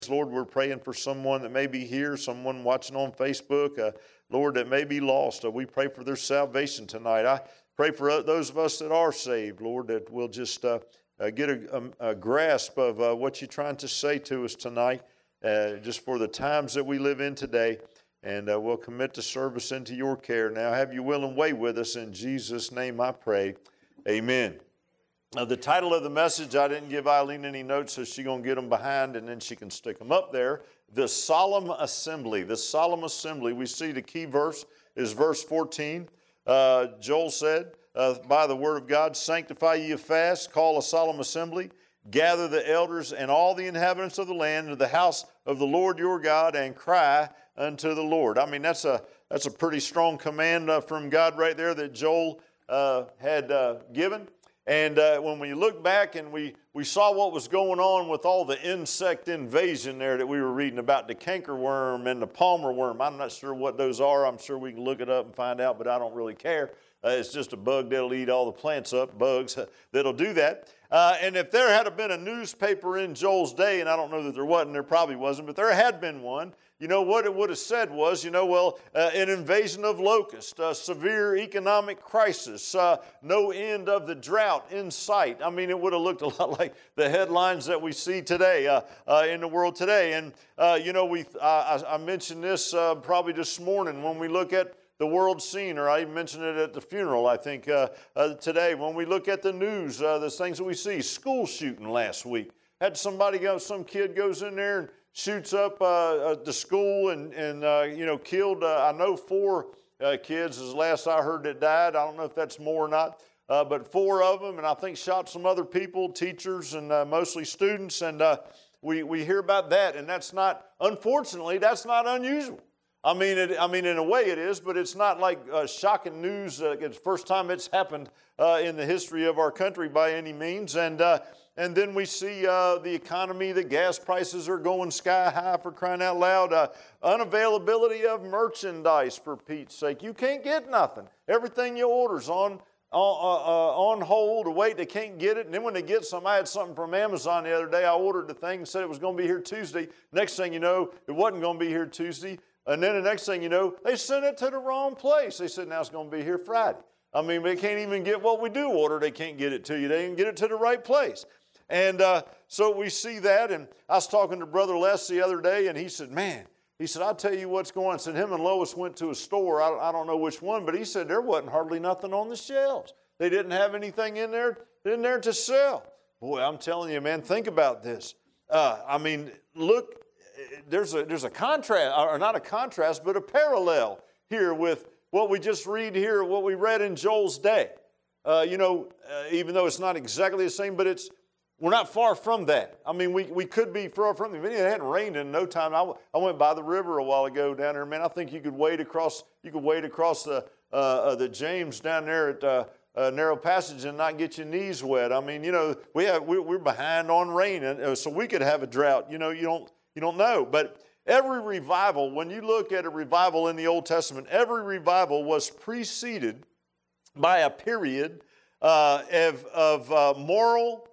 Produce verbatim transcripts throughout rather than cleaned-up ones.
Lord, we're praying for someone that may be here, someone watching on Facebook, uh, Lord, that may be lost. Uh, we pray for their salvation tonight. I pray for uh, those of us that are saved, Lord, that we'll just uh, uh, get a, a, a grasp of uh, what you're trying to say to us tonight, uh, just for the times that we live in today. And uh, we'll commit the service into your care now. Have your will and way with us. In Jesus' name I pray. Amen. Now, the title of the message, I didn't give Eileen any notes, so she's going to get them behind, and then she can stick them up there. The Solemn Assembly. The Solemn Assembly. We see the key verse is verse fourteen. Uh, Joel said, uh, by the word of God, sanctify ye a fast, call a solemn assembly, gather the elders and all the inhabitants of the land into the house of the Lord your God, and cry unto the Lord. I mean, that's a, that's a pretty strong command uh, from God right there that Joel uh, had uh, given. And uh, when we look back and we, we saw what was going on with all the insect invasion there that we were reading about, the cankerworm and the palmer worm. I'm not sure what those are. I'm sure we can look it up and find out, but I don't really care. Uh, it's just a bug that'll eat all the plants up, bugs that'll do that. Uh, and if there had been a newspaper in Joel's day, and I don't know that there wasn't, there probably wasn't, but there had been one, you know, what it would have said was, you know, well, uh, an invasion of locusts, uh, severe economic crisis, uh, no end of the drought in sight. I mean, it would have looked a lot like the headlines that we see today uh, uh, in the world today. And, uh, you know, we uh, I, I mentioned this uh, probably this morning when we look at the world scene, or I even mentioned it at the funeral, I think, uh, uh, today. When we look at the news, uh, the things that we see, school shooting last week. Had somebody go, some kid goes in there and shoots up uh, the school and, and uh, you know, killed, uh, I know four uh, kids is the last I heard that died. I don't know if that's more or not, uh, but four of them, and I think shot some other people, teachers and uh, mostly students, and uh, we, we hear about that, and that's not, unfortunately, that's not unusual. I mean, it, I mean, in a way it is, but it's not like uh, shocking news. Uh, it's the first time it's happened uh, in the history of our country by any means. And uh, and then we see uh, the economy, the gas prices are going sky high, for crying out loud. Uh, unavailability of merchandise, for Pete's sake. You can't get nothing. Everything you order's on, on, uh, uh, on hold or wait. They can't get it. And then when they get some, I had something from Amazon the other day. I ordered the thing and said it was going to be here Tuesday. Next thing you know, it wasn't going to be here Tuesday. And then the next thing you know, they sent it to the wrong place. They said, now it's going to be here Friday. I mean, they can't even get what we do order. They can't get it to you. They didn't get it to the right place. And uh, so we see that. And I was talking to Brother Les the other day, and he said, man, he said, I'll tell you what's going on. I said, him and Lois went to a store. I, I don't know which one, but he said there wasn't hardly nothing on the shelves. They didn't have anything in there, in there to sell. Boy, I'm telling you, man, think about this. Uh, I mean, look. There's a, there's a contrast, or not a contrast, but a parallel here with what we just read here, what we read in Joel's day. Uh, you know, uh, even though it's not exactly the same, but it's we're not far from that. I mean, we, we could be far from it. It hadn't rained in no time. I, I went by the river a while ago down there. Man, I think you could wade across. You could wade across the uh, uh, the James down there at uh, uh, Narrow Passage and not get your knees wet. I mean, you know, we have we, we're behind on rain, and uh, so we could have a drought. You know, you don't. You don't know, but every revival, when you look at a revival in the Old Testament, every revival was preceded by a period uh, of, of uh, moral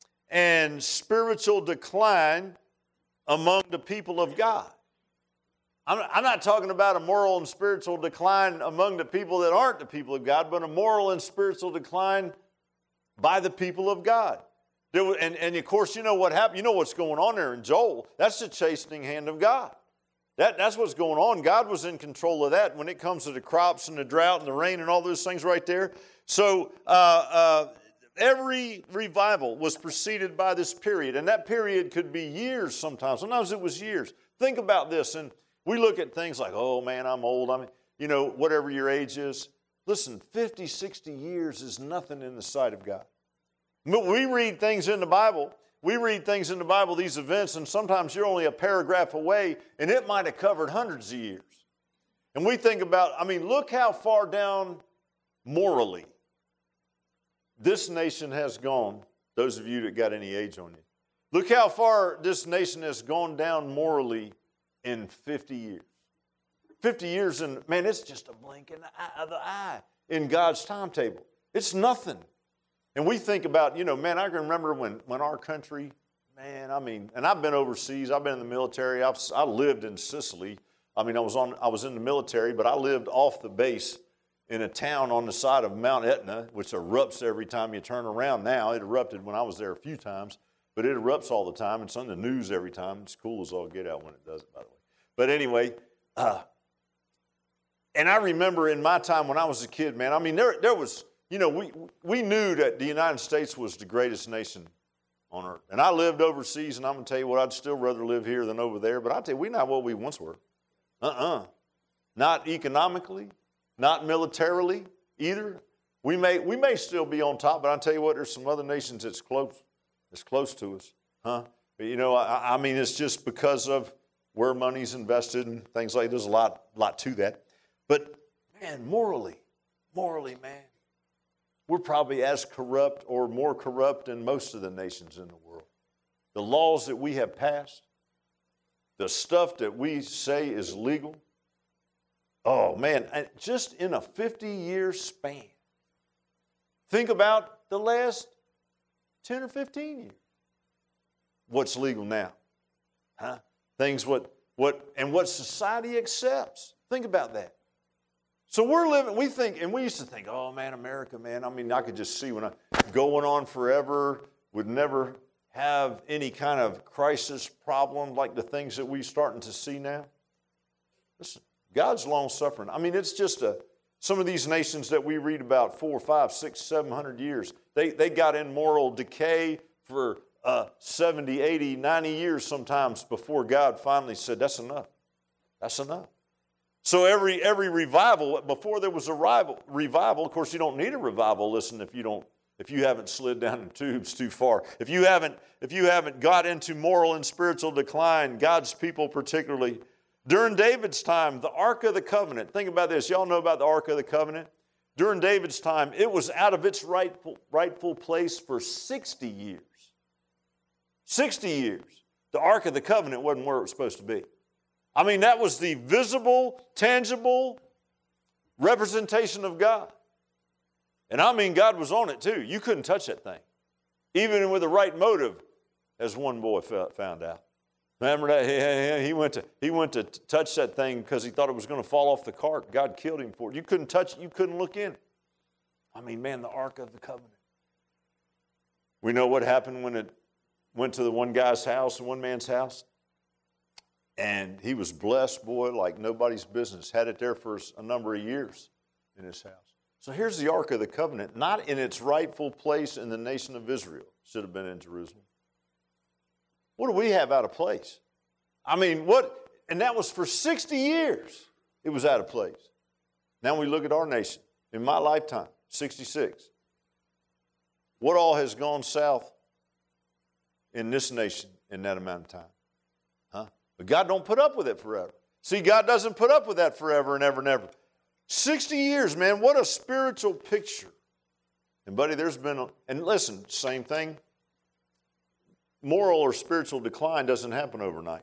and spiritual decline among the people of God. I'm, I'm not talking about a moral and spiritual decline among the people that aren't the people of God, but a moral and spiritual decline by the people of God. And, and, of course, you know what happened. You know what's going on there in Joel. That's the chastening hand of God. That, that's what's going on. God was in control of that when it comes to the crops and the drought and the rain and all those things right there. So uh, uh, every revival was preceded by this period. And that period could be years sometimes. Sometimes it was years. Think about this. And we look at things like, oh, man, I'm old. I mean, you know, whatever your age is. Listen, fifty, sixty years is nothing in the sight of God. We read things in the Bible. We read things in the Bible, these events, and sometimes you're only a paragraph away, and it might have covered hundreds of years. And we think about, I mean, look how far down morally this nation has gone, those of you that got any age on you. Look how far this nation has gone down morally in fifty years. fifty years, and man, it's just a blink in the eye, of the eye in God's timetable. It's nothing. And we think about, you know, man, I can remember when, when our country man, I mean, and I've been overseas. I've been in the military. I've, I lived in Sicily. I mean, I was on, I was in the military, but I lived off the base in a town on the side of Mount Etna, which erupts every time you turn around now. It erupted when I was there a few times, but it erupts all the time. It's on the news every time. It's cool as all get out when it does it, by the way. But anyway, uh, and I remember in my time when I was a kid, man, I mean, there, there was, you know, we, we knew that the United States was the greatest nation on earth. And I lived overseas, and I'm going to tell you what, I'd still rather live here than over there. But I'll tell you, we're not what we once were. Uh-uh. Not economically, not militarily either. We may, we may still be on top, but I'll tell you what, there's some other nations that's close, that's close to us. Huh? But, you know, I, I mean, it's just because of where money's invested and things like that. There's a lot, lot to that. But, man, morally, morally, man, we're probably as corrupt or more corrupt than most of the nations in the world. The laws that we have passed, the stuff that we say is legal, oh, man, just in a fifty-year span. Think about the last ten or fifteen years. What's legal now? Huh? Things what, what, and what society accepts. Think about that. So we're living, we think, and we used to think, oh, man, America, man, I mean, I could just see when I, going on forever, would never have any kind of crisis problem like the things that we're starting to see now. Listen, God's long-suffering. I mean, it's just a, some of these nations that we read about four, five, six, seven hundred years, they, they got in moral decay for uh, seventy, eighty, ninety years sometimes before God finally said, that's enough. That's enough. So every every revival, before there was a rival, revival, of course, you don't need a revival, listen, if you don't, if you haven't slid down the tubes too far. If you haven't, if you haven't got into moral and spiritual decline, God's people particularly. During David's time, the Ark of the Covenant, think about this, y'all know about the Ark of the Covenant? During David's time, it was out of its rightful, rightful place for sixty years. sixty years. The Ark of the Covenant wasn't where it was supposed to be. I mean, that was the visible, tangible representation of God. And I mean, God was on it too. You couldn't touch that thing, even with the right motive, as one boy found out. Remember that? He went to, he went to touch that thing because he thought it was going to fall off the cart. God killed him for it. You couldn't touch it. You couldn't look in it. I mean, man, the Ark of the Covenant. We know what happened when it went to the one guy's house, one man's house. And he was blessed, boy, like nobody's business. Had it there for a number of years in his house. So here's the Ark of the Covenant, not in its rightful place in the nation of Israel. Should have been in Jerusalem. What do we have out of place? I mean, what? And that was for sixty years. It was out of place. Now we look at our nation. In my lifetime, sixty-six. What all has gone south in this nation in that amount of time? Huh? But God don't put up with it forever. See, God doesn't put up with that forever and ever and ever. sixty years, man, what a spiritual picture. And buddy, there's been, a, and listen, same thing. Moral or spiritual decline doesn't happen overnight.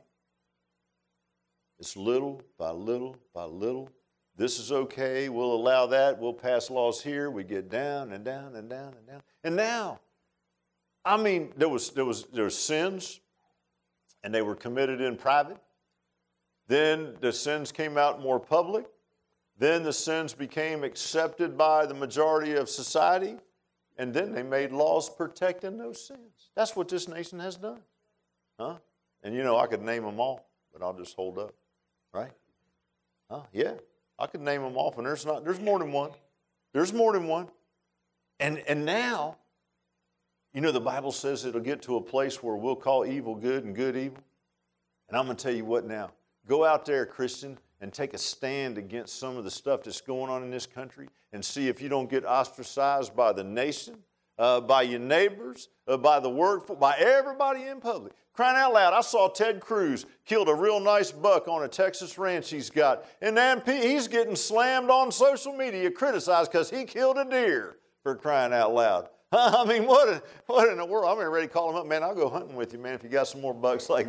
It's little by little by little. This is okay, we'll allow that, we'll pass laws here, we get down and down and down and down. And now, I mean, there was there was there was sins, and they were committed in private. Then the sins came out more public. Then the sins became accepted by the majority of society. And then they made laws protecting those sins. That's what this nation has done. Huh? And you know, I could name them all, but I'll just hold up. Right? Huh? Yeah. I could name them off, and there's not, there's more than one. There's more than one. And and now, you know, the Bible says it'll get to a place where we'll call evil good and good evil. And I'm going to tell you what now. Go out there, Christian, and take a stand against some of the stuff that's going on in this country and see if you don't get ostracized by the nation, uh, by your neighbors, uh, by the workforce, by everybody in public. Crying out loud, I saw Ted Cruz killed a real nice buck on a Texas ranch he's got. And then he's getting slammed on social media, criticized because he killed a deer, for crying out loud. I mean, what in, what in the world? I'm ready to call him up. Man, I'll go hunting with you, man, if you got some more bucks like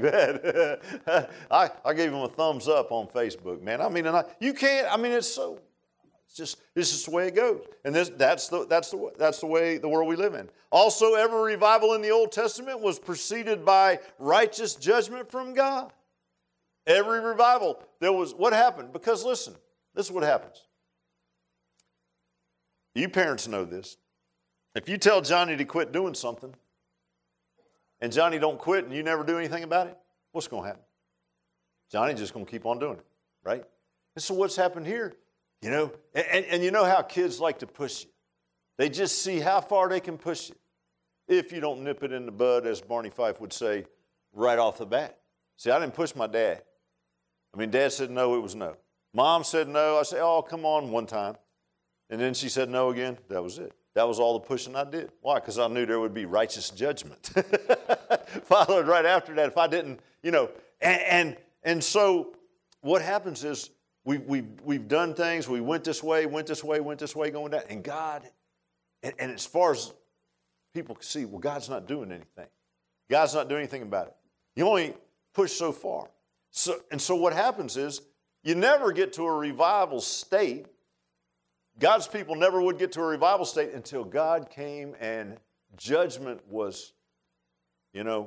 that. I, I gave him a thumbs up on Facebook, man. I mean, and I, you can't, I mean, it's so, It's just, this is the way it goes. And this, that's, the, that's, the, that's the way the world we live in. Also, every revival in the Old Testament was preceded by righteous judgment from God. Every revival, there was, what happened? Because listen, this is what happens. You parents know this. If you tell Johnny to quit doing something, and Johnny don't quit and you never do anything about it, what's going to happen? Johnny's just going to keep on doing it, right? And so what's happened here, you know, and, and you know how kids like to push you. They just see how far they can push you. If you don't nip it in the bud, as Barney Fife would say, right off the bat. See, I didn't push my dad. I mean, Dad said no, it was no. Mom said no. I said, oh, come on, one time. And then she said no again. That was it. That was all the pushing I did. Why? Because I knew there would be righteous judgment. Followed right after that if I didn't, you know. And and, and so what happens is we, we've, we've done things. We went this way, went this way, went this way, going down. And God, and, and as far as people can see, well, God's not doing anything. God's not doing anything about it. You only push so far. So, and so what happens is you never get to a revival state. God's people never would get to a revival state until God came and judgment was, you know,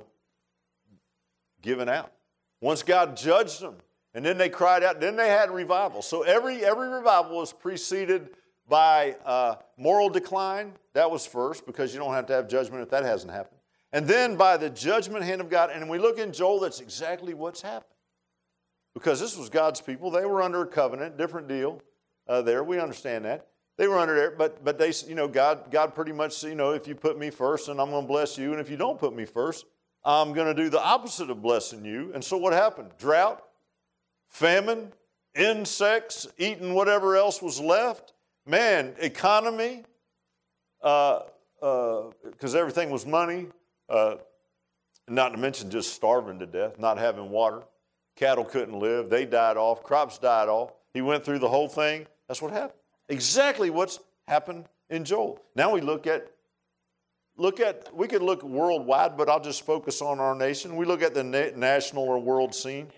given out. Once God judged them, and then they cried out, then they had revival. So every, every revival was preceded by uh, moral decline. That was first, because you don't have to have judgment if that hasn't happened. And then by the judgment hand of God. And when we look in Joel, that's exactly what's happened. Because this was God's people. They were under a covenant, different deal uh, there. We understand that. They were under there, but but they, you know, God, God pretty much, you know, if you put me first, then I'm going to bless you. And if you don't put me first, I'm going to do the opposite of blessing you. And so what happened? Drought, famine, insects, eating whatever else was left. Man, economy, because uh, uh, everything was money. Uh, not to mention just starving to death, not having water. Cattle couldn't live. They died off. Crops died off. He went through the whole thing. That's what happened. Exactly what's happened in Joel. Now we look at, look at, we could look worldwide, but I'll just focus on our nation. We look at the na- national or world scene,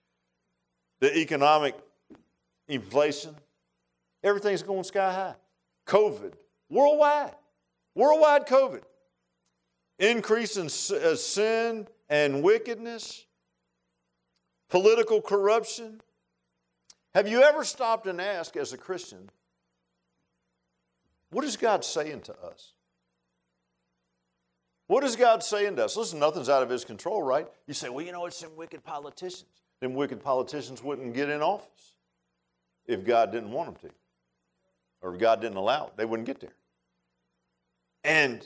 the economic inflation. Everything's going sky high. COVID, worldwide, worldwide COVID. Increase in sin and wickedness. Political corruption. Have you ever stopped and asked as a Christian, what is God saying to us? What is God saying to us? Listen, nothing's out of His control, right? You say, well, you know, it's some wicked politicians. Them wicked politicians wouldn't get in office if God didn't want them to. Or if God didn't allow it. They wouldn't get there. And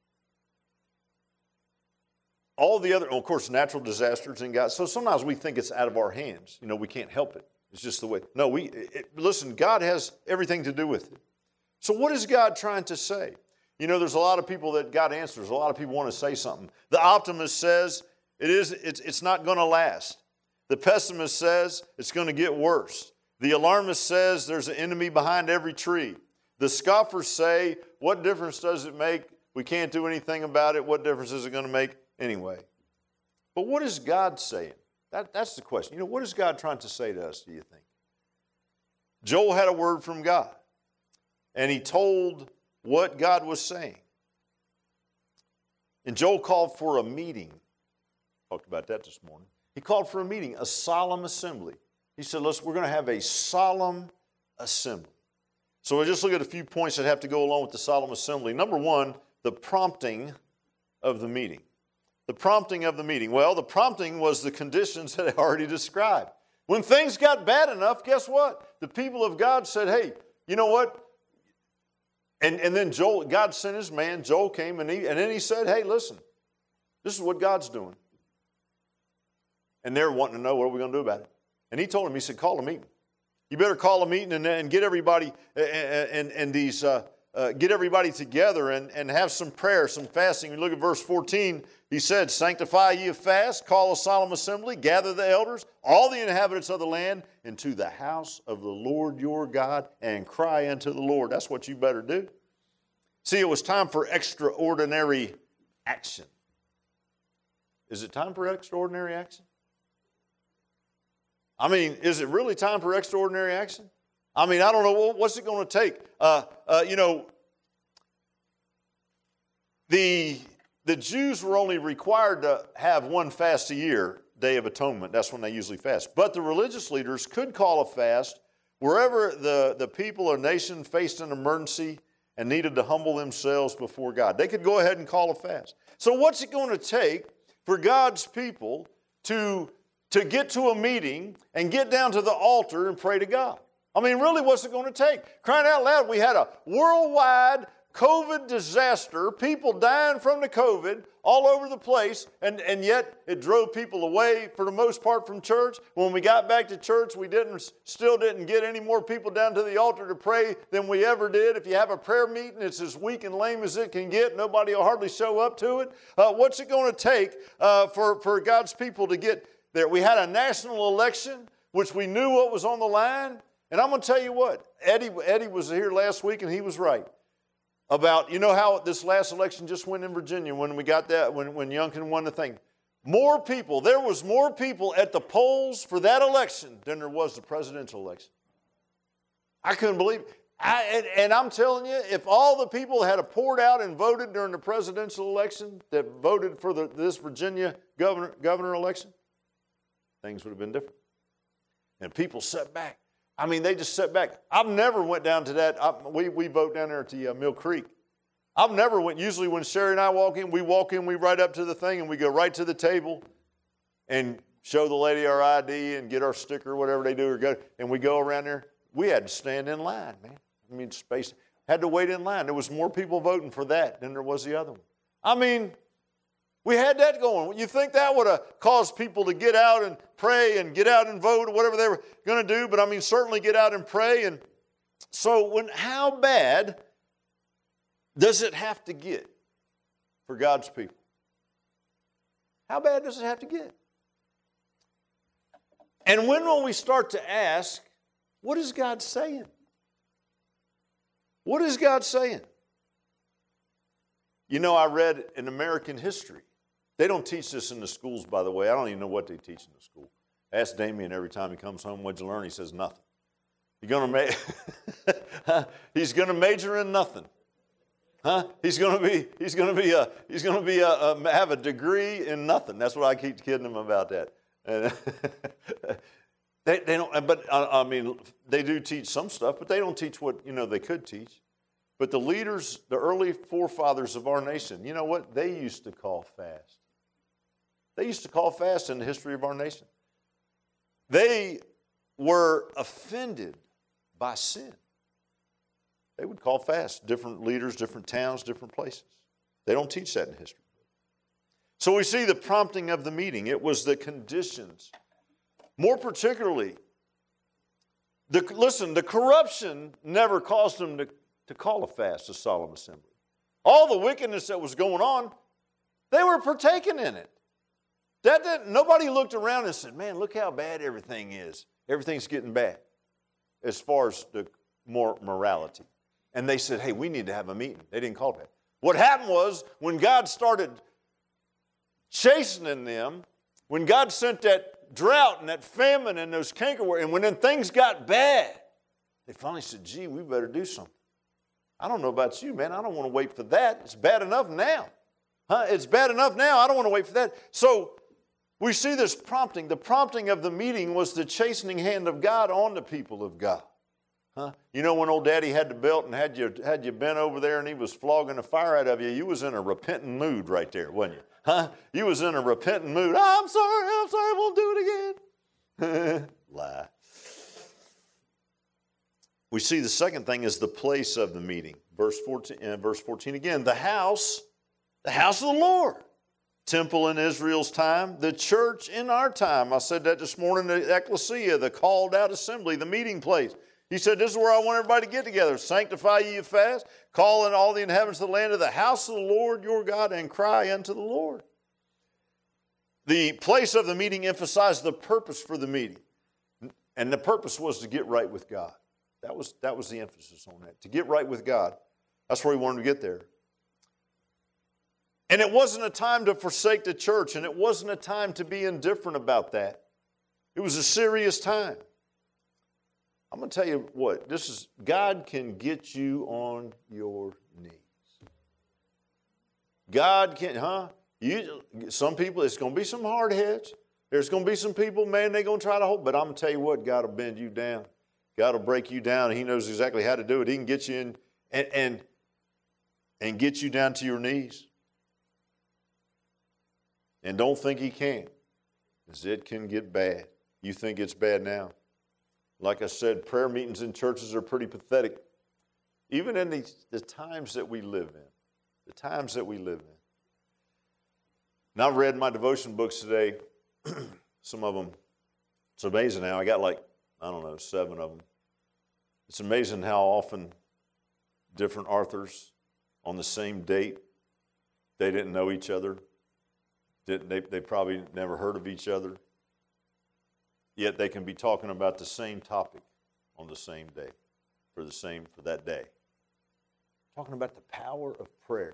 all the other, of course, natural disasters and God. So sometimes we think it's out of our hands. You know, we can't help it. It's just the way. No, we it, listen, God has everything to do with it. So what is God trying to say? You know, there's a lot of people that God answers. A lot of people want to say something. The optimist says it is, it's, it's not going to last. The pessimist says it's going to get worse. The alarmist says there's an enemy behind every tree. The scoffers say, what difference does it make? We can't do anything about it. What difference is it going to make anyway? But what is God saying? That, that's the question. You know, what is God trying to say to us, do you think? Joel had a word from God, and he told what God was saying. And Joel called for a meeting. Talked about that this morning. He called for a meeting, a solemn assembly. He said, listen, we're going to have a solemn assembly. So we'll just look at a few points that have to go along with the solemn assembly. Number one, the prompting of the meeting. The prompting of the meeting. Well, the prompting was the conditions that I already described. When things got bad enough, guess what? The people of God said, hey, you know what? And, and then Joel, God sent his man, Joel came, and, he, and then he said, hey, listen, this is what God's doing. And they're wanting to know, what are we going to do about it? And he told him, he said, call a meeting. You better call a meeting and, and get everybody, and, and, and these... Uh, Uh, get everybody together and, and have some prayer, some fasting. You look at verse fourteen. He said, sanctify ye a fast, call a solemn assembly, gather the elders, all the inhabitants of the land, into the house of the Lord your God, and cry unto the Lord. That's what you better do. See, it was time for extraordinary action. Is it time for extraordinary action? I mean, is it really time for extraordinary action? I mean, I don't know, what's it going to take? Uh, uh, you know, the, the Jews were only required to have one fast a year, Day of Atonement. That's when they usually fast. But the religious leaders could call a fast wherever the, the people or nation faced an emergency and needed to humble themselves before God. They could go ahead and call a fast. So what's it going to take for God's people to, to get to a meeting and get down to the altar and pray to God? I mean, really, what's it going to take? Crying out loud, we had a worldwide COVID disaster, people dying from the COVID all over the place, and, and yet it drove people away for the most part from church. When we got back to church, we didn't, still didn't get any more people down to the altar to pray than we ever did. If you have a prayer meeting, it's as weak and lame as it can get. Nobody will hardly show up to it. Uh, what's it going to take uh, for, for God's people to get there? We had a national election, which we knew what was on the line. And I'm going to tell you what, Eddie, Eddie was here last week, and he was right. About, you know how this last election just went in Virginia when we got that, when, when Youngkin won the thing. More people, there was more people at the polls for that election than there was the presidential election. I couldn't believe it. I, and, and I'm telling you, if all the people had poured out and voted during the presidential election that voted for the, this Virginia governor, governor election, things would have been different. And people sat back. I mean, they just sat back. I've never went down to that. I, we, we vote down there at the uh, Mill Creek. I've never went. Usually when Sherry and I walk in, we walk in, we right up to the thing, and we go right to the table and show the lady our I D and get our sticker, whatever they do, or go, and we go around there. We had to stand in line, man. I mean, space. Had to wait in line. There was more people voting for that than there was the other one. I mean, we had that going. You think that would have caused people to get out and pray and get out and vote or whatever they were going to do, but I mean, certainly get out and pray. And so when, how bad does it have to get for God's people? How bad does it have to get? And when will we start to ask, what is God saying? What is God saying? You know, I read in American history. They don't teach this in the schools, by the way. I don't even know what they teach in the school. Ask Damien every time he comes home, what'd you learn? He says nothing. You're gonna ma- he's going to major in nothing. Huh? He's going to be he's going to be a he's going to be a, a have a degree in nothing. That's what I keep kidding him about that. And they they don't. But I, I mean, they do teach some stuff, but they don't teach what you know they could teach. But the leaders, the early forefathers of our nation, you know what? They used to call fast. They used to call fast in the history of our nation. They were offended by sin. They would call fast. Different leaders, different towns, different places. They don't teach that in history. So we see the prompting of the meeting. It was the conditions. More particularly, the, listen, the corruption never caused them to, to call a fast, a solemn assembly. All the wickedness that was going on, they were partaking in it. That didn't, nobody looked around and said, man, look how bad everything is. Everything's getting bad as far as the more morality. And they said, hey, we need to have a meeting. They didn't call that. What happened was when God started chastening them, when God sent that drought and that famine and those cankerworms, and when then things got bad, they finally said, gee, we better do something. I don't know about you, man. I don't want to wait for that. It's bad enough now. Huh? It's bad enough now. I don't want to wait for that. So we see this prompting. The prompting of the meeting was the chastening hand of God on the people of God. Huh? You know when old daddy had the belt and had you, had you bent over there and he was flogging the fire out of you, you was in a repentant mood right there, wasn't you? Huh? You was in a repentant mood. Oh, I'm sorry, I'm sorry, I won't do it again. Lie. We see the second thing is the place of the meeting. Verse fourteen, uh, verse fourteen again, the house, the house of the Lord. Temple in Israel's time, the church in our time. I said that this morning, the ecclesia, the called out assembly, the meeting place. He said, this is where I want everybody to get together. Sanctify ye fast, call in all the inhabitants of the land to the house of the Lord your God and cry unto the Lord. The place of the meeting emphasized the purpose for the meeting. And the purpose was to get right with God. That was, that was the emphasis on that, to get right with God. That's where he wanted to get there. And it wasn't a time to forsake the church, and it wasn't a time to be indifferent about that. It was a serious time. I'm going to tell you what, this is, God can get you on your knees. God can, huh? You, some people, it's going to be some hard heads. There's going to be some people, man, they're going to try to hold, but I'm going to tell you what, God will bend you down. God will break you down, and He knows exactly how to do it. He can get you in and, and, and get you down to your knees. And don't think He can't, because it can get bad. You think it's bad now. Like I said, prayer meetings in churches are pretty pathetic. Even in the, the times that we live in. The times that we live in. And I've read my devotion books today, some of them. It's amazing how I got like, I don't know, seven of them. It's amazing how often different authors on the same date, they didn't know each other. Didn't, they, they probably never heard of each other. Yet they can be talking about the same topic on the same day, for the same, for that day. Talking about the power of prayer.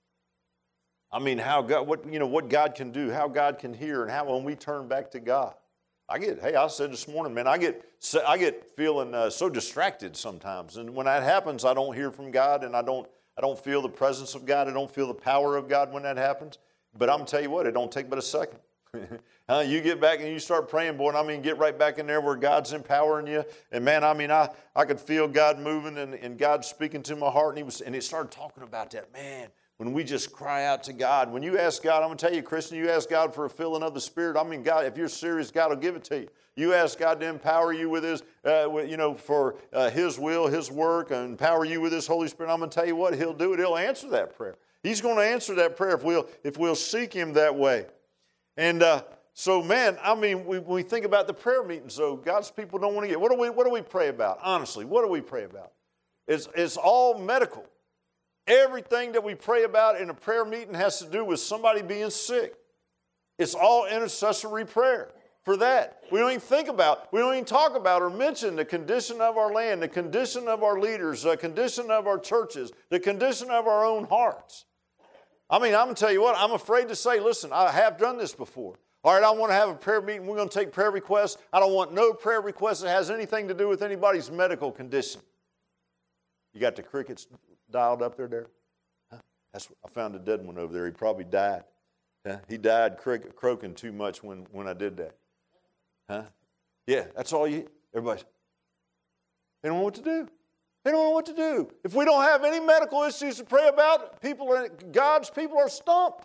I mean, how God, what, you know, what God can do, how God can hear, and how when we turn back to God. I get, hey, I said this morning, man, I get, I get feeling uh, so distracted sometimes. And when that happens, I don't hear from God, and I don't, I don't feel the presence of God. I don't feel the power of God when that happens. But I'm going to tell you what, it don't take but a second. uh, you get back and you start praying, boy, and I mean, get right back in there where God's empowering you. And man, I mean, I, I could feel God moving and, and God speaking to my heart. And he was, and he started talking about that. Man, when we just cry out to God, when you ask God, I'm going to tell you, Christian, you ask God for a filling of the Spirit. I mean, God, if you're serious, God will give it to you. You ask God to empower you with His, uh, with, you know, for uh, His will, His work, and empower you with His Holy Spirit. I'm going to tell you what, He'll do it. He'll answer that prayer. He's going to answer that prayer if we'll, if we'll seek Him that way. And uh, so, man, I mean, we, when we think about the prayer meetings, so God's people don't want to get, what do we, what do we pray about? Honestly, what do we pray about? It's, it's all medical. Everything that we pray about in a prayer meeting has to do with somebody being sick. It's all intercessory prayer for that. We don't even think about, we don't even talk about or mention the condition of our land, the condition of our leaders, the condition of our churches, the condition of our own hearts. I mean, I'm going to tell you what, I'm afraid to say, listen, I have done this before. All right, I want to have a prayer meeting. We're going to take prayer requests. I don't want no prayer request that has anything to do with anybody's medical condition. You got the crickets dialed up there, there? Huh? That's, I found a dead one over there. He probably died. Huh? He died crick, croaking too much when, when I did that. Huh? Yeah, that's all you, everybody. They don't know what to do. They don't know what to do. If we don't have any medical issues to pray about, people are, God's people are stumped.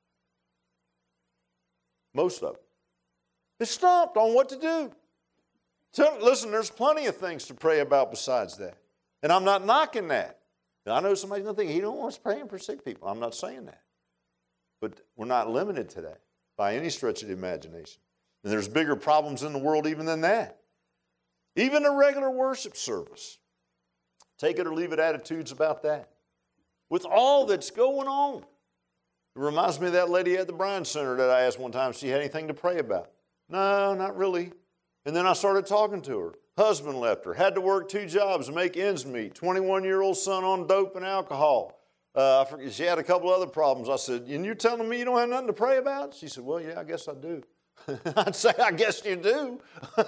Most of them. They're stumped on what to do. So, listen, there's plenty of things to pray about besides that. And I'm not knocking that. Now, I know somebody's going to think, he don't want us praying for sick people. I'm not saying that. But we're not limited to that by any stretch of the imagination. And there's bigger problems in the world even than that. Even a regular worship service. Take it or leave it attitudes about that. With all that's going on. It reminds me of that lady at the Bryan Center that I asked one time if she had anything to pray about. No, not really. And then I started talking to her. Husband left her. Had to work two jobs to make ends meet. twenty-one-year-old son on dope and alcohol. Uh, I forget, she had a couple other problems. I said, and you're telling me you don't have nothing to pray about? She said, well, yeah, I guess I do. I'd say, I guess you do.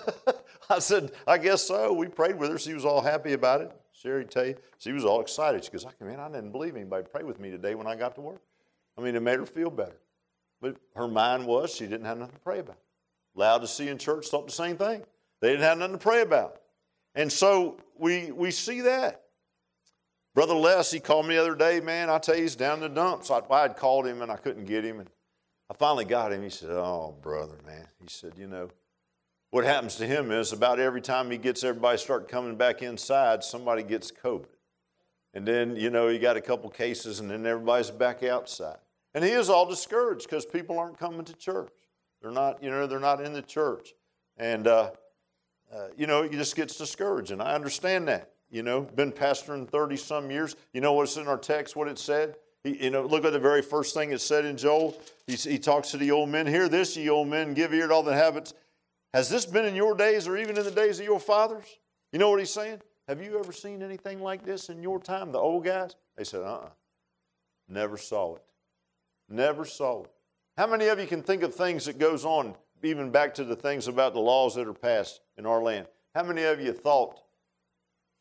I said, I guess so. We prayed with her. She was all happy about it. Sherry tell you, she was all excited. She goes, man, I didn't believe anybody prayed with me today when I got to work. I mean, it made her feel better. But her mind was she didn't have nothing to pray about. Laodicea in church thought the same thing. They didn't have nothing to pray about. And so we we see that. Brother Les, he called me the other day, man, I tell you, he's down in the dumps. I, I had called him and I couldn't get him. And I finally got him. He said, oh, brother, man. He said, you know, what happens to him is about every time he gets everybody start coming back inside, somebody gets COVID. And then, you know, you got a couple cases and then everybody's back outside. And he is all discouraged because people aren't coming to church. They're not, you know, they're not in the church. And, uh, uh, you know, he just gets discouraged. And I understand that. You know, been pastoring thirty-some years. You know what's in our text, what it said? He, you know, look at the very first thing it said in Joel. He, he talks to the old men. Hear this, ye old men, give ear to all the habits. Has this been in your days or even in the days of your fathers? You know what he's saying? Have you ever seen anything like this in your time, the old guys? They said, uh-uh. Never saw it. Never saw it. How many of you can think of things that goes on, even back to the things about the laws that are passed in our land? How many of you thought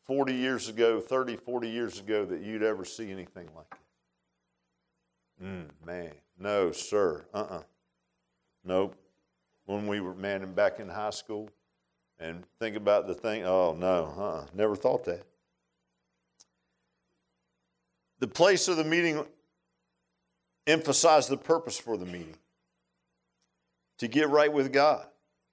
forty years ago, thirty, forty years ago that you'd ever see anything like it? Mm, man, no, sir, uh-uh. Nope. When we were, man, back in high school, and think about the thing, oh, no, uh-uh, never thought that. The place of the meeting emphasized the purpose for the meeting, to get right with God.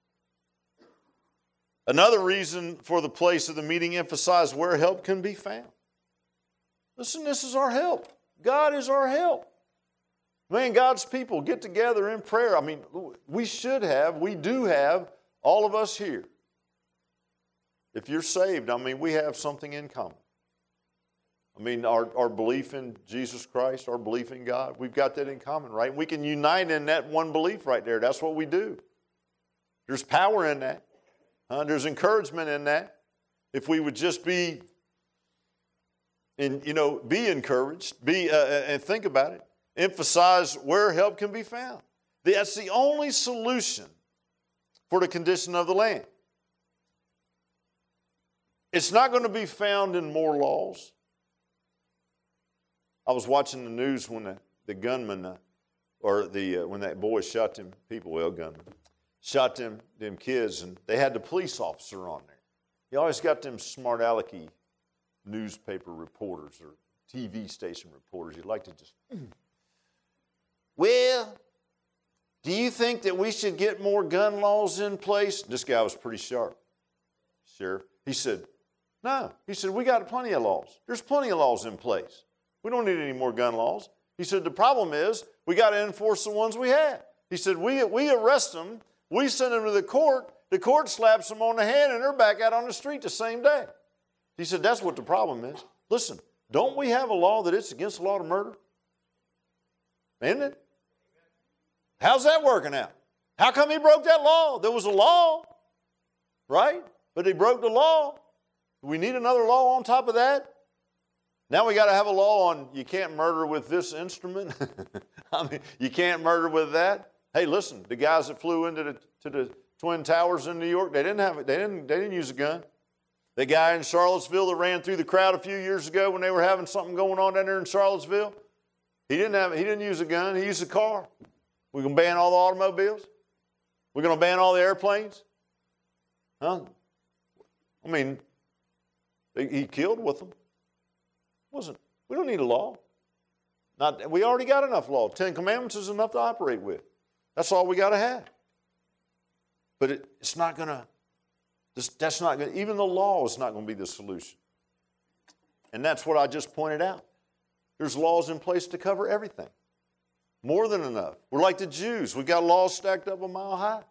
Another reason for the place of the meeting emphasized where help can be found. Listen, this is our help. God is our help. Man, God's people get together in prayer. I mean, we should have, we do have, all of us here. If you're saved, I mean, we have something in common. I mean, our, our belief in Jesus Christ, our belief in God, we've got that in common, right? We can unite in that one belief right there. That's what we do. There's power in that. Uh, there's encouragement in that. If we would just be, in, you know, be encouraged, be uh, and think about it. Emphasize where help can be found. That's the only solution for the condition of the land. It's not going to be found in more laws. I was watching the news when the, the gunman, uh, or the uh, when that boy shot them people, well, gunman, shot them, them kids, and they had the police officer on there. He always got them smart alecky newspaper reporters or T V station reporters. He'd like to just, well, do you think that we should get more gun laws in place? This guy was pretty sharp. Sheriff. He said, no. He said, we got plenty of laws. There's plenty of laws in place. We don't need any more gun laws. He said, the problem is we got to enforce the ones we have. He said, we, we arrest them, we send them to the court, the court slaps them on the head, and they're back out on the street the same day. He said, that's what the problem is. Listen, don't we have a law that it's against the law to murder? Isn't it? How's that working out? How come he broke that law? There was a law, right? But he broke the law. Do we need another law on top of that? Now we got to have a law on you can't murder with this instrument. I mean, you can't murder with that. Hey, listen, the guys that flew into the to the Twin Towers in New York, they didn't have it. They didn't. They didn't use a gun. The guy in Charlottesville that ran through the crowd a few years ago when they were having something going on down there in Charlottesville, he didn't have. He didn't use a gun. He used a car. We're gonna ban all the automobiles. We're gonna ban all the airplanes. Huh? I mean, he killed with them. Wasn't. We don't need a law. Not, we already got enough law. Ten Commandments is enough to operate with. That's all we got to have. But it, it's not going to, that's not going to, even the law is not going to be the solution. And that's what I just pointed out. There's laws in place to cover everything. More than enough. We're like the Jews. We've got laws stacked up a mile high.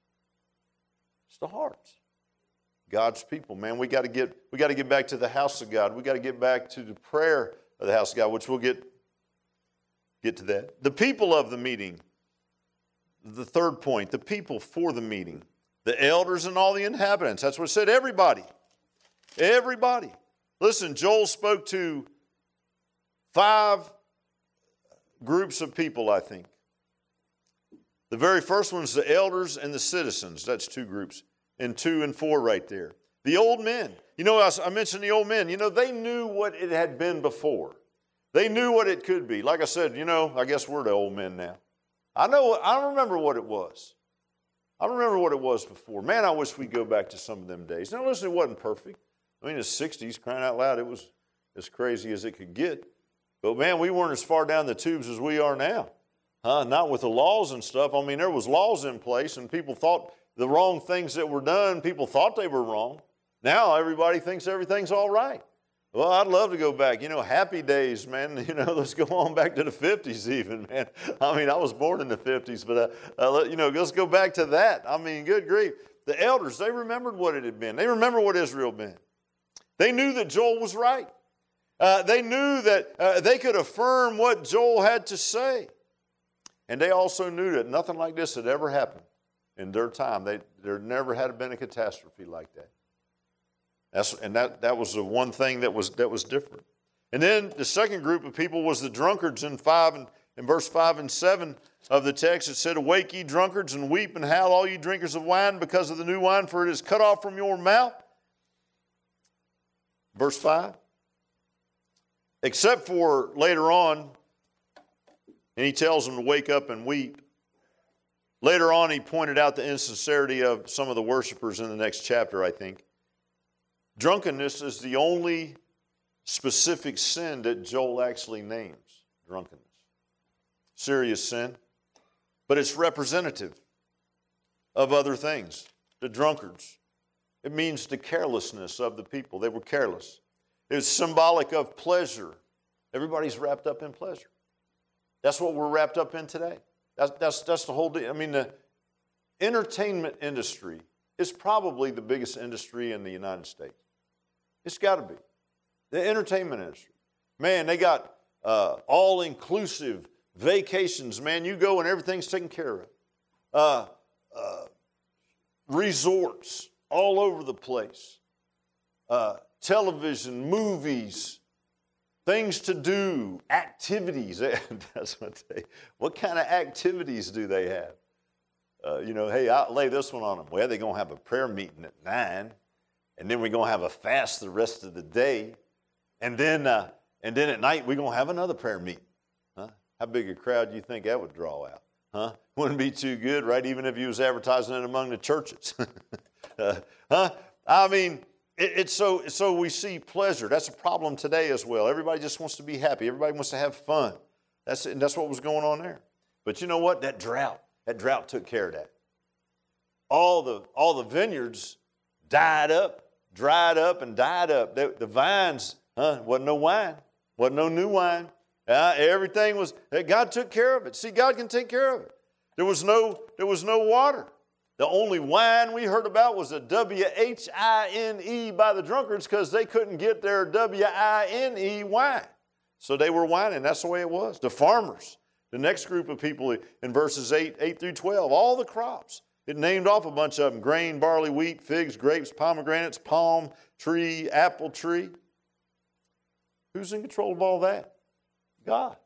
It's the hearts. God's people, man, we got to get we got to get back to the house of God. We got to get back to the prayer of the house of God, which we'll get get to that. The people of the meeting. The third point, the people for the meeting, the elders and all the inhabitants. That's what it said. Everybody, everybody. Listen, Joel spoke to five groups of people. I think the very first one is the elders and the citizens. That's two groups. And two and four right there. The old men. You know, I mentioned the old men. You know, they knew what it had been before. They knew what it could be. Like I said, you know, I guess we're the old men now. I know, I don't remember what it was. I don't remember what it was before. Man, I wish we'd go back to some of them days. Now, listen, it wasn't perfect. I mean, the sixties, crying out loud, it was as crazy as it could get. But, man, we weren't as far down the tubes as we are now. Huh? Not with the laws and stuff. I mean, there was laws in place, and people thought the wrong things that were done, people thought they were wrong. Now everybody thinks everything's all right. Well, I'd love to go back. You know, happy days, man. You know, let's go on back to the fifties even, man. I mean, I was born in the fifties, but, uh, uh, you know, let's go back to that. I mean, good grief. The elders, they remembered what it had been. They remember what Israel had been. They knew that Joel was right. Uh, they knew that uh, they could affirm what Joel had to say. And they also knew that nothing like this had ever happened. In their time, they, there never had been a catastrophe like that. That's, and that, that was the one thing that was, that was different. And then the second group of people was the drunkards in five and in verse five and seven of the text. It said, awake ye drunkards and weep and howl all ye drinkers of wine because of the new wine, for it is cut off from your mouth. Verse five. Except for later on, and he tells them to wake up and weep. Later on, he pointed out the insincerity of some of the worshipers in the next chapter, I think. Drunkenness is the only specific sin that Joel actually names. Drunkenness. Serious sin. But it's representative of other things. The drunkards. It means the carelessness of the people. They were careless. It's symbolic of pleasure. Everybody's wrapped up in pleasure. That's what we're wrapped up in today. That's, that's, that's the whole deal. I mean, the entertainment industry is probably the biggest industry in the United States. It's got to be. The entertainment industry. Man, they got uh, all-inclusive vacations. Man, you go and everything's taken care of. Uh, uh, resorts all over the place. Uh, television, movies, things to do, activities. That's what they, what kind of activities do they have? Uh, you know, hey, I'll lay this one on them. Well, they're going to have a prayer meeting at nine, and then we're going to have a fast the rest of the day, and then uh, and then at night we're going to have another prayer meeting. Huh? How big a crowd do you think that would draw out? Huh? Wouldn't be too good, right? Even if you was advertising it among the churches. uh, huh? I mean, it, it's so so we see pleasure. That's a problem today as well. Everybody just wants to be happy. Everybody wants to have fun. That's and that's what was going on there. But you know what? That drought, that drought took care of that. All the all the vineyards died up, dried up, and died up. The, the vines, huh? Wasn't no wine, wasn't no new wine. Uh, everything was, God took care of it. See, God can take care of it. There was no, there was no water. The only wine we heard about was a W H I N E by the drunkards because they couldn't get their W I N E wine. So they were whining. That's the way it was. The farmers, the next group of people in verses eight, eight through twelve, all the crops. It named off a bunch of them: grain, barley, wheat, figs, grapes, pomegranates, palm tree, apple tree. Who's in control of all that? God.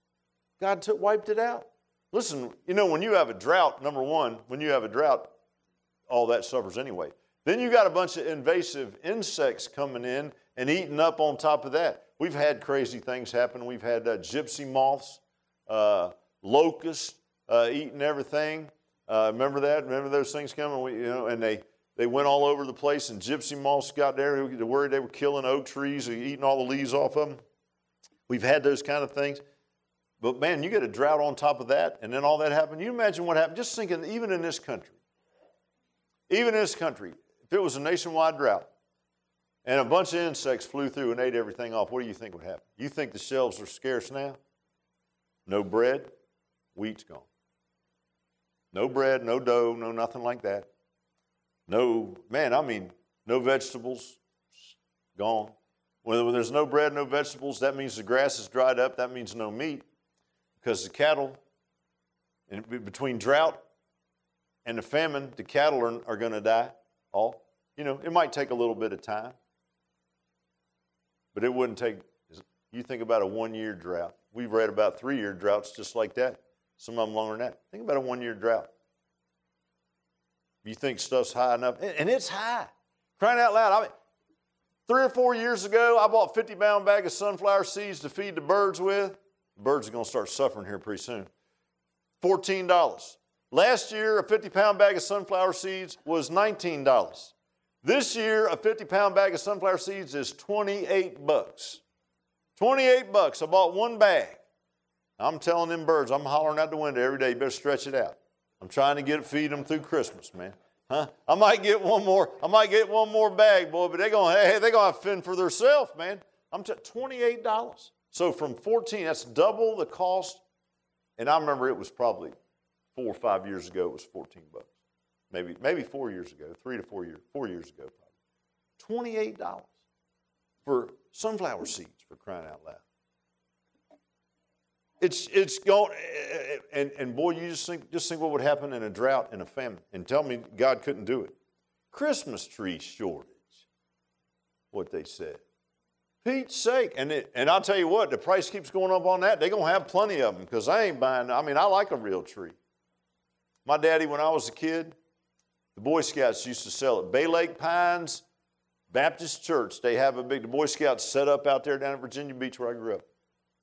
God took, wiped it out. Listen, you know, when you have a drought, number one, when you have a drought, all that suffers anyway. Then you got a bunch of invasive insects coming in and eating up on top of that. We've had crazy things happen. We've had uh, gypsy moths, uh, locusts uh, eating everything. Uh, remember that? Remember those things coming? We, you know, and they, they went all over the place, and gypsy moths got there. They were worried they were killing oak trees and eating all the leaves off of them. We've had those kind of things. But, man, you get a drought on top of that, and then all that happened. You imagine what happened. Just thinking, even in this country, even in this country, if it was a nationwide drought and a bunch of insects flew through and ate everything off, what do you think would happen? You think the shelves are scarce now? No bread, wheat's gone. No bread, no dough, no nothing like that. No, man, I mean, no vegetables, gone. When there's no bread, no vegetables, that means the grass is dried up. That means no meat. Because the cattle, in between drought and the famine, the cattle are, are going to die. All, you know, it might take a little bit of time. But it wouldn't take, you think about a one-year drought. We've read about three-year droughts just like that. Some of them longer than that. Think about a one-year drought. You think stuff's high enough, and it's high. Crying out loud, I mean, Three or four years ago, I bought a fifty-pound bag of sunflower seeds to feed the birds with. The birds are going to start suffering here pretty soon. fourteen dollars. Last year, a fifty-pound bag of sunflower seeds was nineteen dollars. This year, a fifty-pound bag of sunflower seeds is twenty-eight bucks. twenty-eight bucks. I bought one bag. I'm telling them birds, I'm hollering out the window every day, you better stretch it out. I'm trying to get it, feed them through Christmas, man. Huh? I might get one more. I might get one more bag, boy. But they're going. Hey, they're going to fend for themselves, man. I'm t- twenty-eight dollars. So from fourteen, that's double the cost. And I remember it was probably four or five years ago. It was fourteen bucks. Maybe maybe four years ago, three to four years, four years ago, probably. Twenty-eight dollars for sunflower seeds, for crying out loud. It's it's going, and, and boy, you just think just think what would happen in a drought and a famine. And tell me God couldn't do it. Christmas tree shortage, what they said. Pete's sake. And it, and I'll tell you what, the price keeps going up on that. They're going to have plenty of them because I ain't buying, I mean, I like a real tree. My daddy, when I was a kid, the Boy Scouts used to sell it. Bay Lake pines, Baptist church, they have a big, the Boy Scouts set up out there down at Virginia Beach where I grew up.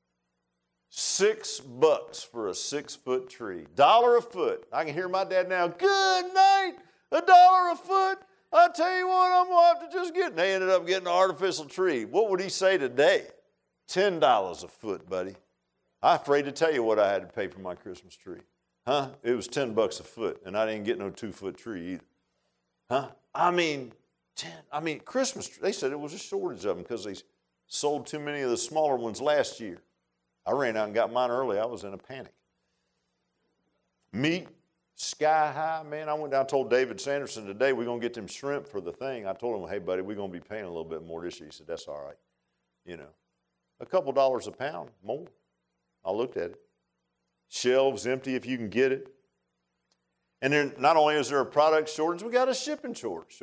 Six bucks for a six-foot tree. Dollar a foot. I can hear my dad now, good night, a dollar a foot. I tell you what, I'm going to have to just get. And they ended up getting an artificial tree. What would he say today? ten dollars a foot, buddy. I'm afraid to tell you what I had to pay for my Christmas tree. Huh? It was ten bucks a foot, and I didn't get no two-foot tree either. Huh? I mean, ten. I mean, Christmas, they said it was a shortage of them because they sold too many of the smaller ones last year. I ran out and got mine early. I was in a panic. Meat, sky high, man. I went down and told David Sanderson today, we're going to get them shrimp for the thing. I told him, hey, buddy, we're going to be paying a little bit more this year. He said, that's all right. You know, a couple dollars a pound more. I looked at it. Shelves empty if you can get it. And then not only is there a product shortage, we got a shipping shortage.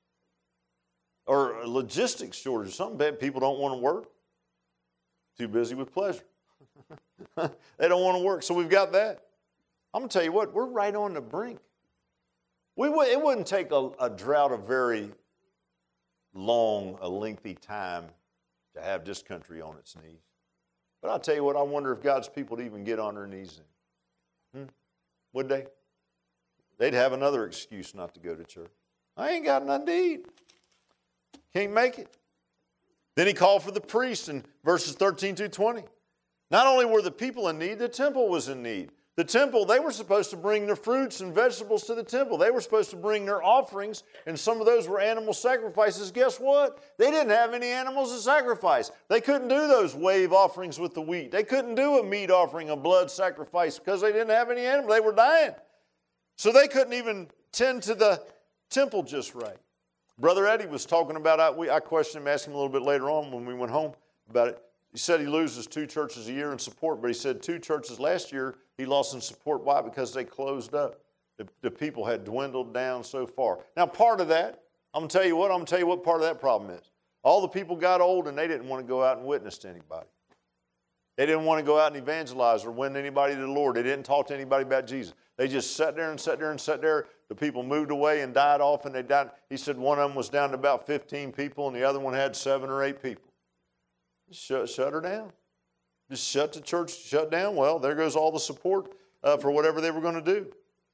Or a logistics shortage. Some people don't want to work. Too busy with pleasure. They don't want to work, so we've got that. I'm going to tell you what, we're right on the brink. We would, it wouldn't take a, a drought a very long, a lengthy time to have this country on its knees. But I'll tell you what, I wonder if God's people would even get on their knees then. Hmm? Would they? They'd have another excuse not to go to church. I ain't got nothing to eat. Can't make it. Then he called for the priests in verses thirteen through twenty. Not only were the people in need, the temple was in need. The temple, they were supposed to bring their fruits and vegetables to the temple. They were supposed to bring their offerings, and some of those were animal sacrifices. Guess what? They didn't have any animals to sacrifice. They couldn't do those wave offerings with the wheat. They couldn't do a meat offering, a blood sacrifice, because they didn't have any animals. They were dying. So they couldn't even tend to the temple just right. Brother Eddie was talking about, I, we, I questioned him, asked him a little bit later on when we went home about it. He said he loses two churches a year in support, but he said two churches last year he lost in support. Why? Because they closed up. The, the people had dwindled down so far. Now, part of that, I'm going to tell you what, I'm going to tell you what part of that problem is. All the people got old and they didn't want to go out and witness to anybody. They didn't want to go out and evangelize or win anybody to the Lord. They didn't talk to anybody about Jesus. They just sat there and sat there and sat there. The people moved away and died off, and they died. He said one of them was down to about fifteen people, and the other one had seven or eight people. Shut, shut her down. Just shut the church, shut down. Well, there goes all the support uh, for whatever they were going to do.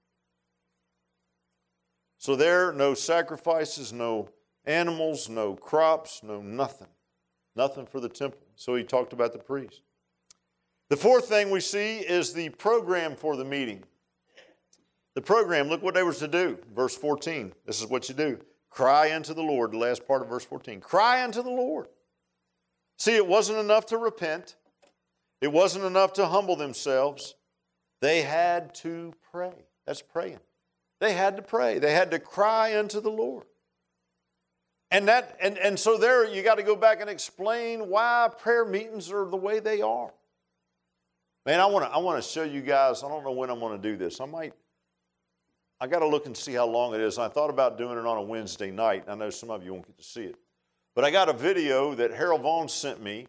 So there, no sacrifices, no animals, no crops, no nothing. Nothing for the temple. So he talked about the priest. The fourth thing we see is the program for the meeting. The program, look what they were to do. Verse fourteen, this is what you do. Cry unto the Lord, the last part of verse fourteen. Cry unto the Lord. See, it wasn't enough to repent. It wasn't enough to humble themselves. They had to pray. That's praying. They had to pray. They had to cry unto the Lord. And that, and, and so there you got to go back and explain why prayer meetings are the way they are. Man, I want to I want to show you guys, I don't know when I'm going to do this. I might, I got to look and see how long it is. I thought about doing it on a Wednesday night. I know some of you won't get to see it. But I got a video that Harold Vaughn sent me,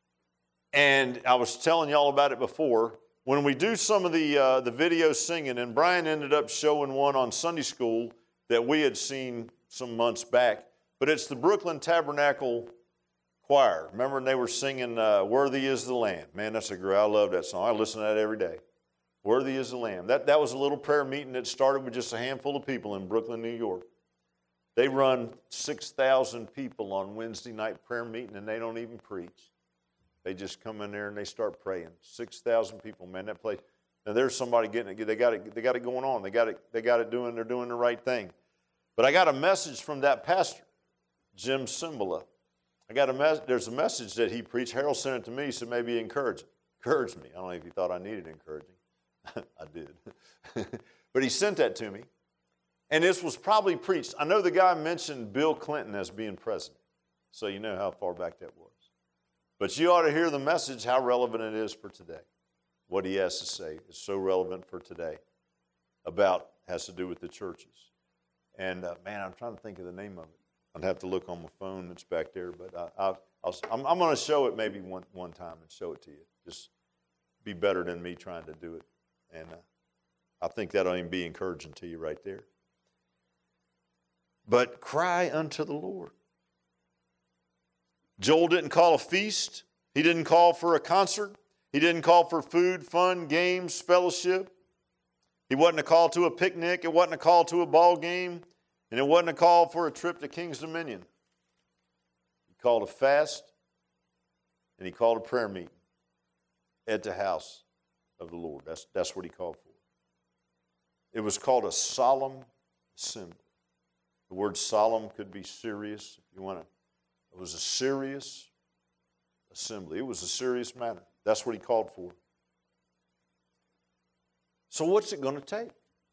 and I was telling y'all about it before. When we do some of the uh, the video singing, and Brian ended up showing one on Sunday school that we had seen some months back, but it's the Brooklyn Tabernacle Choir. Remember when they were singing uh, Worthy is the Lamb? Man, that's a great, I love that song. I listen to that every day. Worthy is the Lamb. That, that was a little prayer meeting that started with just a handful of people in Brooklyn, New York. They run six thousand people on Wednesday night prayer meeting, and they don't even preach. They just come in there and they start praying. six thousand people, man, that place. Now there's somebody getting it. They got it, they got it going on. They got it, they got it doing, they're doing the right thing. But I got a message from that pastor, Jim Cymbala. I got a mes- there's a message that he preached. Harold sent it to me. He said maybe encourage it. Encourage me. I don't know if he thought I needed encouraging. I did. But he sent that to me. And this was probably preached. I know the guy mentioned Bill Clinton as being president. So you know how far back that was. But you ought to hear the message, how relevant it is for today. What he has to say is so relevant for today. About, has to do with the churches. And uh, man, I'm trying to think of the name of it. I'd have to look on my phone that's back there. But I, I, I'll, I'm, I'm going to show it maybe one, one time and show it to you. Just be better than me trying to do it. And uh, I think that'll even be encouraging to you right there. But cry unto the Lord. Joel didn't call a feast. He didn't call for a concert. He didn't call for food, fun, games, fellowship. He wasn't a call to a picnic. It wasn't a call to a ball game. And it wasn't a call for a trip to King's Dominion. He called a fast, and he called a prayer meeting at the house of the Lord. That's, that's what he called for. It was called a solemn assembly. The word solemn could be serious, if you want to. It was a serious assembly. It was a serious matter. That's what he called for. So what's it going to take?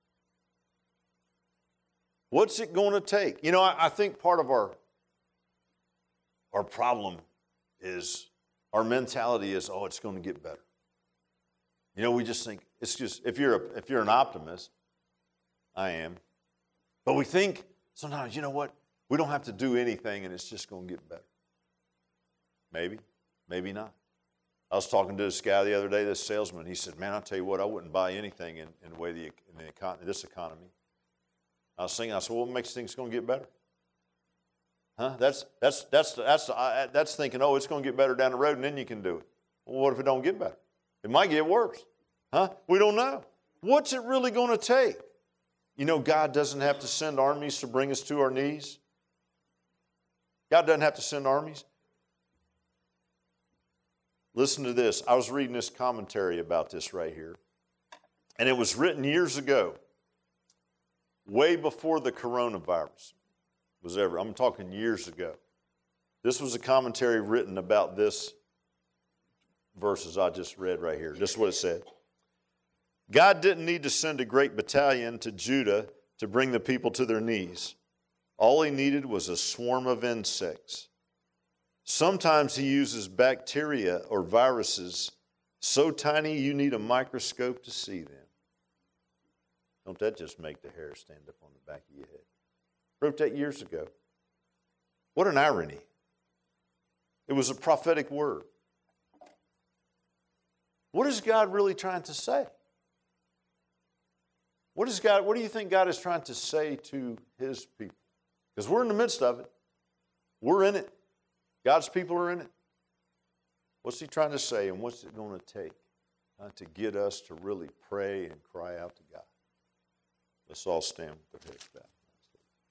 What's it going to take? You know, I, I think part of our, our problem is our mentality is, oh, it's going to get better. You know, we just think, it's just, if you're, a, if you're an optimist, I am. But we think sometimes, you know what? We don't have to do anything and it's just going to get better. Maybe, maybe not. I was talking to this guy the other day, this salesman. He said, man, I'll tell you what, I wouldn't buy anything in, in the way the, in the econ- this economy. I was thinking, I said, well, what makes things going to get better? Huh? That's, that's, that's, that's, uh, that's thinking, oh, it's going to get better down the road and then you can do it. Well, what if it don't get better? It might get worse. Huh? We don't know. What's it really going to take? You know, God doesn't have to send armies to bring us to our knees. God doesn't have to send armies. Listen to this. I was reading this commentary about this right here. And it was written years ago, way before the coronavirus was ever. I'm talking years ago. This was a commentary written about this verses I just read right here. This is what it said. God didn't need to send a great battalion to Judah to bring the people to their knees. All he needed was a swarm of insects. Sometimes he uses bacteria or viruses so tiny you need a microscope to see them. Don't that just make the hair stand up on the back of your head? Wrote that years ago. What an irony. It was a prophetic word. What is God really trying to say? What is God, what do you think God is trying to say to his people? Because we're in the midst of it. We're in it. God's people are in it. What's he trying to say, and what's it going to take uh, to get us to really pray and cry out to God? Let's all stand with our heads bowed.